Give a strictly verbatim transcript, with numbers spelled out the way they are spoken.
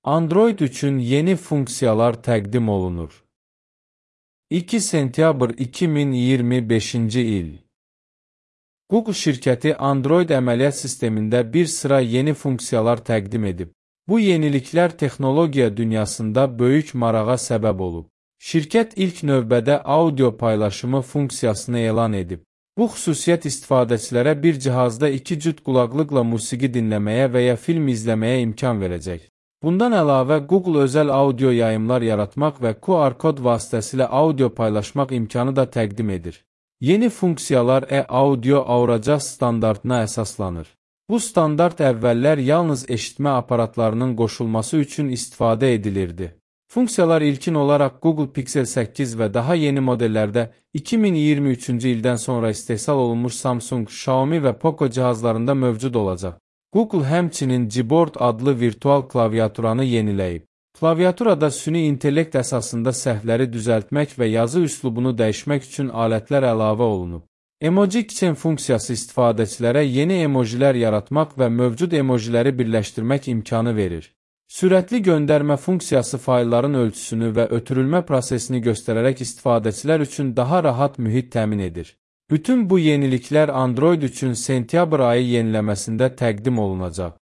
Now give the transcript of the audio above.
Android üçün yeni funksiyalar təqdim olunur. iki sentyabr iki min iyirmi beşinci il. Google şirkəti Android əməliyyat sistemində bir sıra yeni funksiyalar təqdim edib. Bu yeniliklər texnologiya dünyasında böyük marağa səbəb olub. Şirkət ilk növbədə audio paylaşımı funksiyasını elan edib. Bu xüsusiyyət istifadəçilərə bir cihazda iki cüt qulaqlıqla musiqi dinləməyə və ya film izləməyə imkan verəcək. Bundan əlavə, Google özəl audio yayımlar yaratmaq və Q R kod vasitəsilə audio paylaşmaq imkanı da təqdim edir. Yeni funksiyalar e-audio Auraca standartına əsaslanır. Bu standart əvvəllər yalnız eşitmə aparatlarının qoşulması üçün istifadə edilirdi. Funksiyalar ilkin olaraq Google Pixel səkkiz və daha yeni modellərdə iki min iyirmi üçüncü ildən sonra istehsal olunmuş Samsung, Xiaomi və Poco cihazlarında mövcud olacaq. Google həmçinin Gboard adlı virtual klaviaturanı yeniləyib. Klaviaturada süni intellekt əsasında səhvləri düzəltmək və yazı üslubunu dəyişmək üçün alətlər əlavə olunub. Emoji Kitchen funksiyası istifadəçilərə yeni emojilər yaratmaq və mövcud emojiləri birləşdirmək imkanı verir. Sürətli göndərmə funksiyası faylların ölçüsünü və ötürülmə prosesini göstərərək istifadəçilər üçün daha rahat mühit təmin edir. Bütün bu yeniliklər Android üçün sentyabr ayı yeniləməsində təqdim olunacaq.